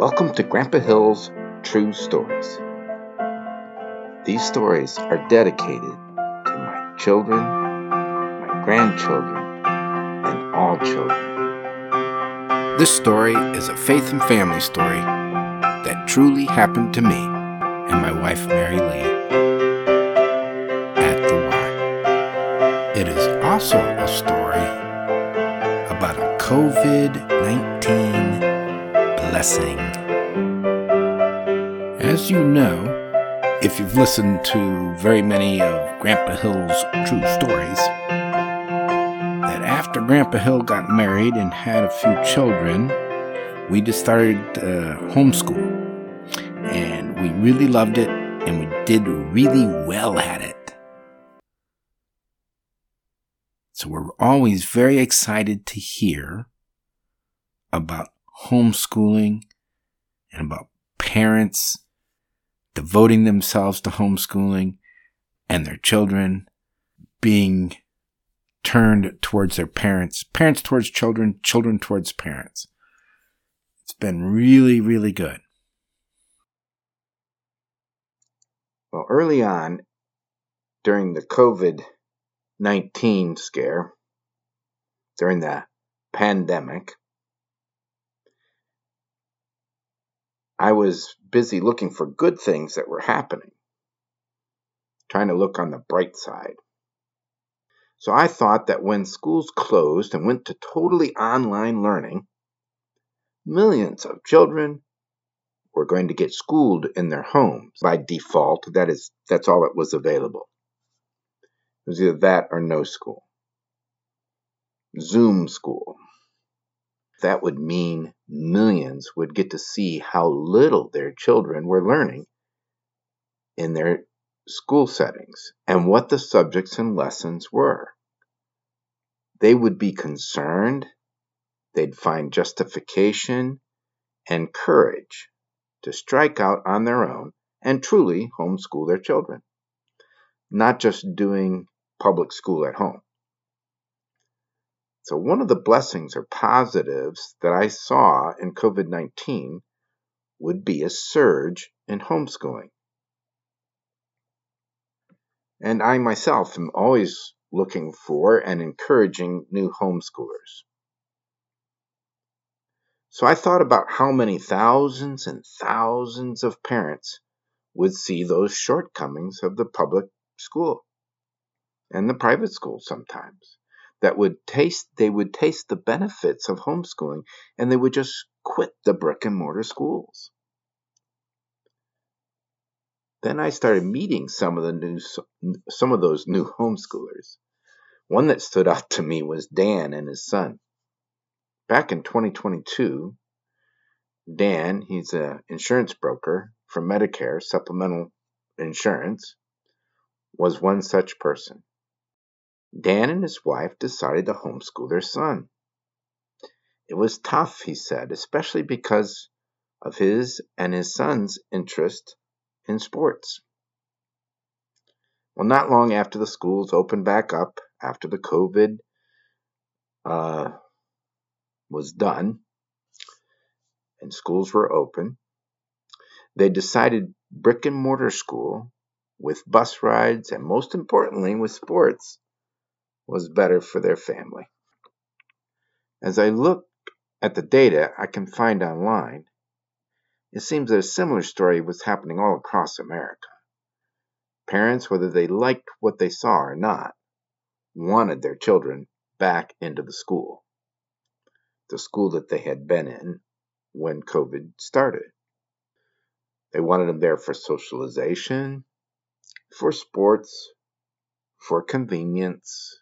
Welcome to Grandpa Hill's True Stories. These stories are dedicated to my children, my grandchildren, and all children. This story is a faith and family story that truly happened to me and my wife Mary Lee at the Y. It is also a story about a COVID-19 blessing. As you know, if you've listened to very many of Grandpa Hill's true stories, that after Grandpa Hill got married and had a few children, we just started homeschool. And we really loved it, and we did really well at it. So we're always very excited to hear about homeschooling and about parents devoting themselves to homeschooling and their children being turned towards their parents, parents towards children, children towards parents. It's been really, really good. Well, early on, during the COVID-19 scare, during the pandemic, I was busy looking for good things that were happening, trying to look on the bright side. So I thought that when schools closed and went to totally online learning, millions of children were going to get schooled in their homes by default. That's all that was available. It was either that or no school. Zoom school. That would mean millions would get to see how little their children were learning in their school settings and what the subjects and lessons were. They would be concerned, they'd find justification and courage to strike out on their own and truly homeschool their children, not just doing public school at home. So one of the blessings or positives that I saw in COVID-19 would be a surge in homeschooling. And I myself am always looking for and encouraging new homeschoolers. So I thought about how many thousands and thousands of parents would see those shortcomings of the public school and the private school sometimes. They would taste the benefits of homeschooling, and they would just quit the brick and mortar schools. Then I started meeting some of those new homeschoolers. One that stood out to me was Dan and his son. Back in 2022, Dan, he's an insurance broker for Medicare supplemental insurance, was one such person. Dan and his wife decided to homeschool their son. It was tough, he said, especially because of his and his son's interest in sports. Well, not long after the schools opened back up, after the COVID was done and schools were open, they decided brick and mortar school with bus rides and, most importantly, with sports was better for their family. As I look at the data I can find online, it seems that a similar story was happening all across America. Parents, whether they liked what they saw or not, wanted their children back into the school that they had been in when COVID started. They wanted them there for socialization, for sports, for convenience,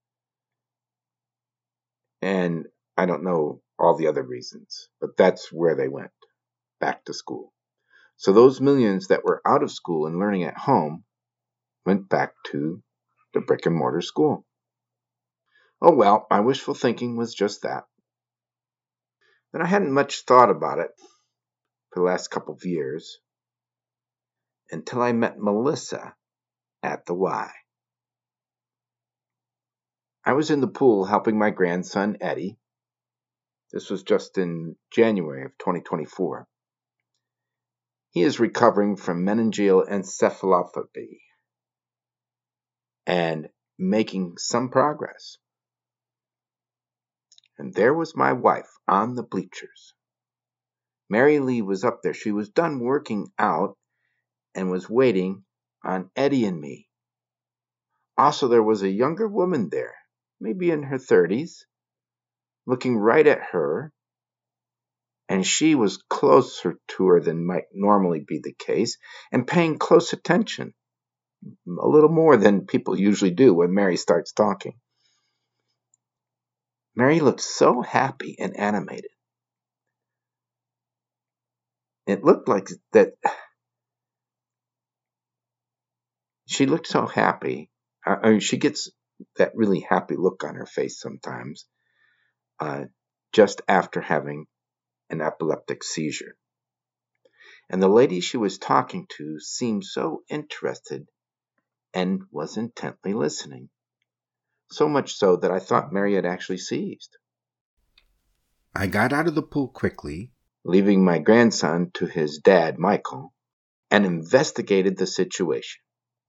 and I don't know all the other reasons, but that's where they went, back to school. So those millions that were out of school and learning at home went back to the brick and mortar school. Oh well, my wishful thinking was just that. Then I hadn't much thought about it for the last couple of years until I met Melissa at the Y. I was in the pool helping my grandson Eddie. This was just in January of 2024. He is recovering from meningeal encephalopathy and making some progress. And there was my wife on the bleachers. Mary Lee was up there. She was done working out and was waiting on Eddie and me. Also, there was a younger woman there, maybe in her 30s, looking right at her, and she was closer to her than might normally be the case and paying close attention, a little more than people usually do when Mary starts talking. Mary looked so happy and animated. It looked like that she looked so happy. She gets that really happy look on her face sometimes, just after having an epileptic seizure. And the lady she was talking to seemed so interested and was intently listening. So much so that I thought Mary had actually seized. I got out of the pool quickly, leaving my grandson to his dad, Michael, and investigated the situation.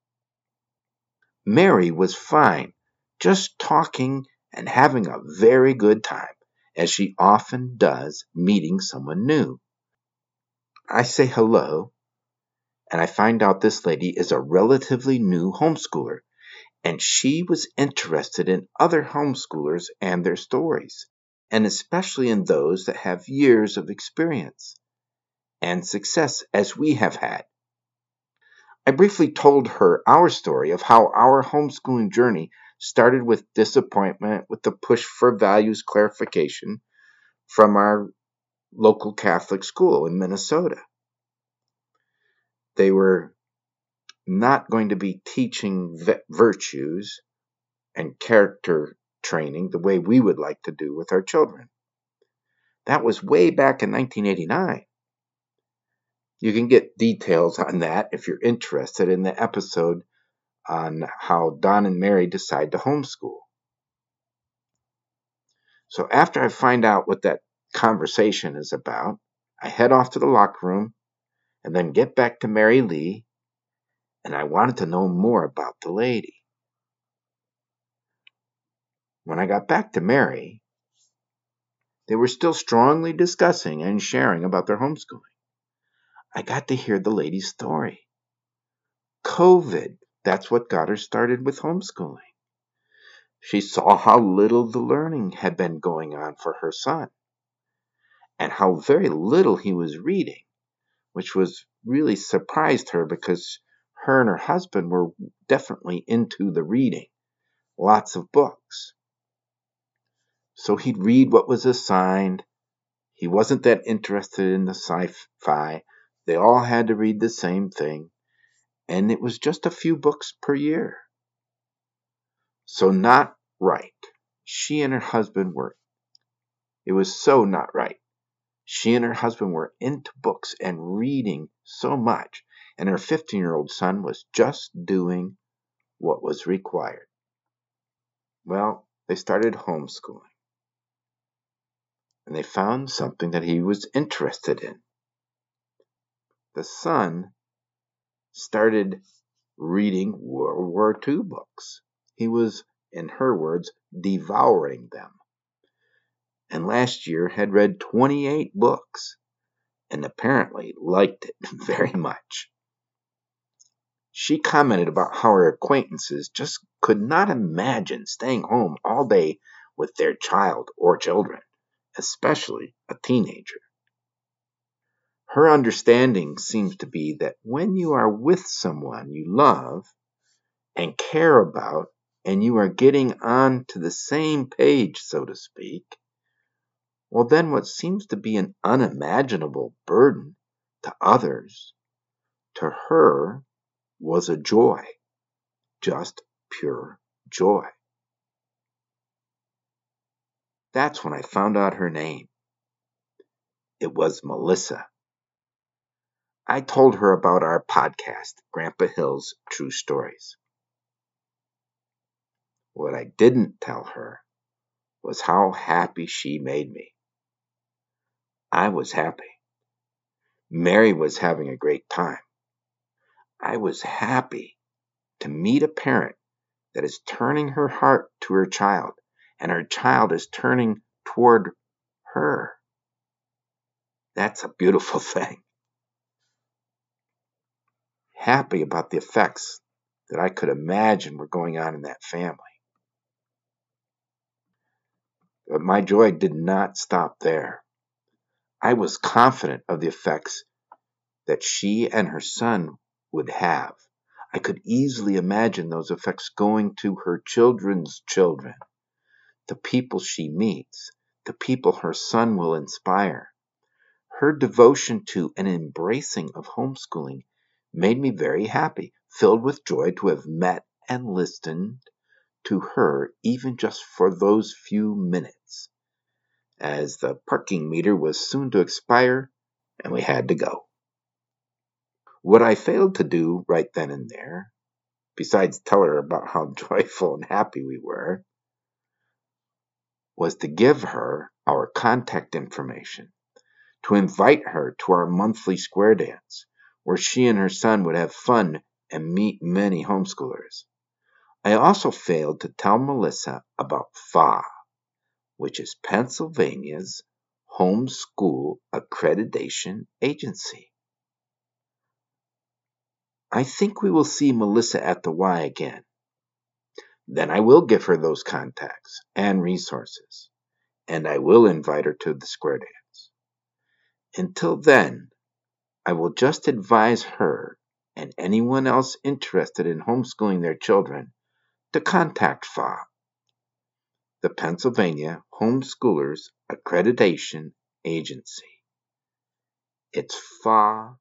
Mary was fine, just talking and having a very good time, as she often does meeting someone new. I say hello, and I find out this lady is a relatively new homeschooler, and she was interested in other homeschoolers and their stories, and especially in those that have years of experience and success as we have had. I briefly told her our story of how our homeschooling journey started with disappointment with the push for values clarification from our local Catholic school in Minnesota. They were not going to be teaching virtues and character training the way we would like to do with our children. That was way back in 1989. You can get details on that if you're interested in the episode on how Don and Mary decide to homeschool. So after I find out what that conversation is about, I head off to the locker room and then get back to Mary Lee, and I wanted to know more about the lady. When I got back to Mary, they were still strongly discussing and sharing about their homeschooling. I got to hear the lady's story. COVID, that's what got her started with homeschooling. She saw how little the learning had been going on for her son, and how very little he was reading, which was really surprised her because her and her husband were definitely into the reading, lots of books. So he'd read what was assigned. He wasn't that interested in the sci-fi. They all had to read the same thing, and it was just a few books per year. So not right. She and her husband were. It was so not right. She and her husband were into books and reading so much, and her 15-year-old son was just doing what was required. Well, they started homeschooling, and they found something that he was interested in. The son started reading World War II books. He was, in her words, devouring them. And last year had read 28 books, and apparently liked it very much. She commented about how her acquaintances just could not imagine staying home all day with their child or children, especially a teenager. Her understanding seems to be that when you are with someone you love and care about, and you are getting on to the same page, so to speak, well, then what seems to be an unimaginable burden to others, to her, was a joy, just pure joy. That's when I found out her name. It was Melissa. I told her about our podcast, Grandpa Hill's True Stories. What I didn't tell her was how happy she made me. I was happy Mary was having a great time. I was happy to meet a parent that is turning her heart to her child, and her child is turning toward her. That's a beautiful thing. Happy about the effects that I could imagine were going on in that family. But my joy did not stop there. I was confident of the effects that she and her son would have. I could easily imagine those effects going to her children's children, the people she meets, the people her son will inspire. Her devotion to and embracing of homeschooling made me very happy, filled with joy to have met and listened to her even just for those few minutes, as the parking meter was soon to expire and we had to go. What I failed to do right then and there, besides tell her about how joyful and happy we were, was to give her our contact information, to invite her to our monthly square dance, where she and her son would have fun and meet many homeschoolers. I also failed to tell Melissa about FA, which is Pennsylvania's Homeschool Accreditation Agency. I think we will see Melissa at the Y again. Then I will give her those contacts and resources, and I will invite her to the square dance. Until then, I will just advise her and anyone else interested in homeschooling their children to contact FA, the Pennsylvania Homeschoolers Accreditation Agency. It's fa.org,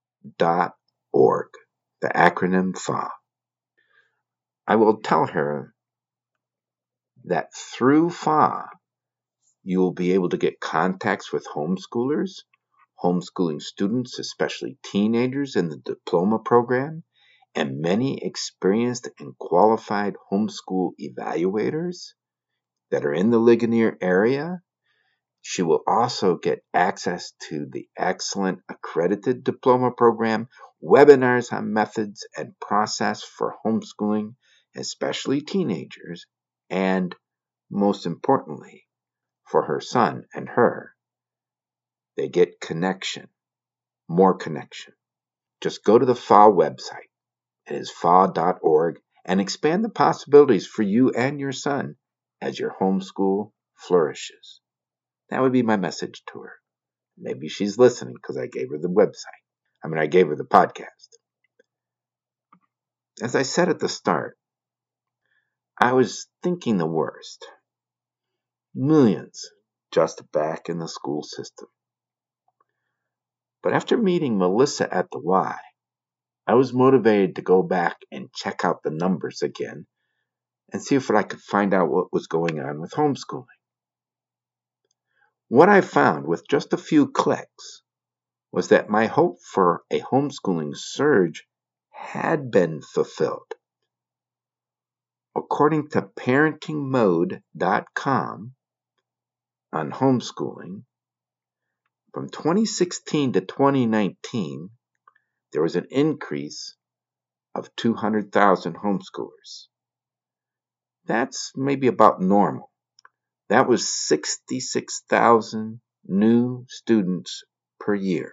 the acronym FA. I will tell her that through FA, you will be able to get contacts with homeschoolers, homeschooling students, especially teenagers in the diploma program, and many experienced and qualified homeschool evaluators that are in the Ligonier area. She will also get access to the excellent accredited diploma program, webinars on methods and process for homeschooling, especially teenagers, and most importantly, for her son and her, they get connection, more connection. Just go to the FA website. It is fa.org, and expand the possibilities for you and your son as your homeschool flourishes. That would be my message to her. Maybe she's listening because I gave her the website. I gave her the podcast. As I said at the start, I was thinking the worst. Millions just back in the school system. But after meeting Melissa at the Y, I was motivated to go back and check out the numbers again and see if I could find out what was going on with homeschooling. What I found with just a few clicks was that my hope for a homeschooling surge had been fulfilled. According to parentingmode.com on homeschooling, from 2016 to 2019, there was an increase of 200,000 homeschoolers. That's maybe about normal. That was 66,000 new students per year.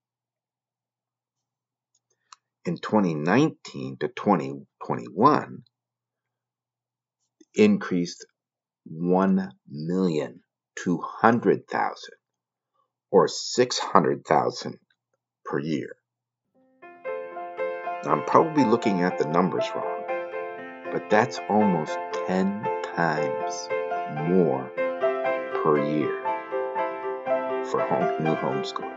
In 2019 to 2021, increased 1,200,000 or 600,000 per year. Now, I'm probably looking at the numbers wrong, but that's almost 10 times more per year for new homeschoolers.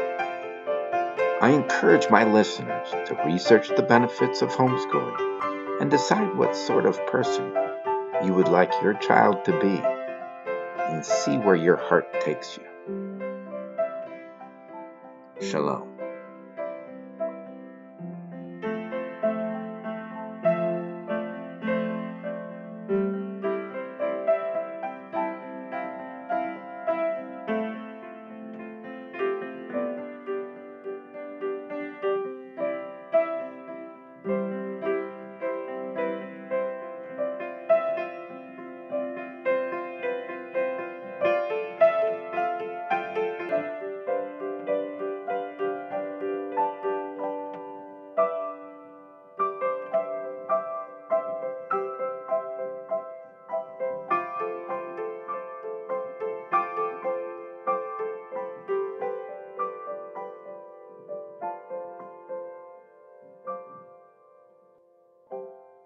I encourage my listeners to research the benefits of homeschooling and decide what sort of person you would like your child to be, and see where your heart takes you. Shalom.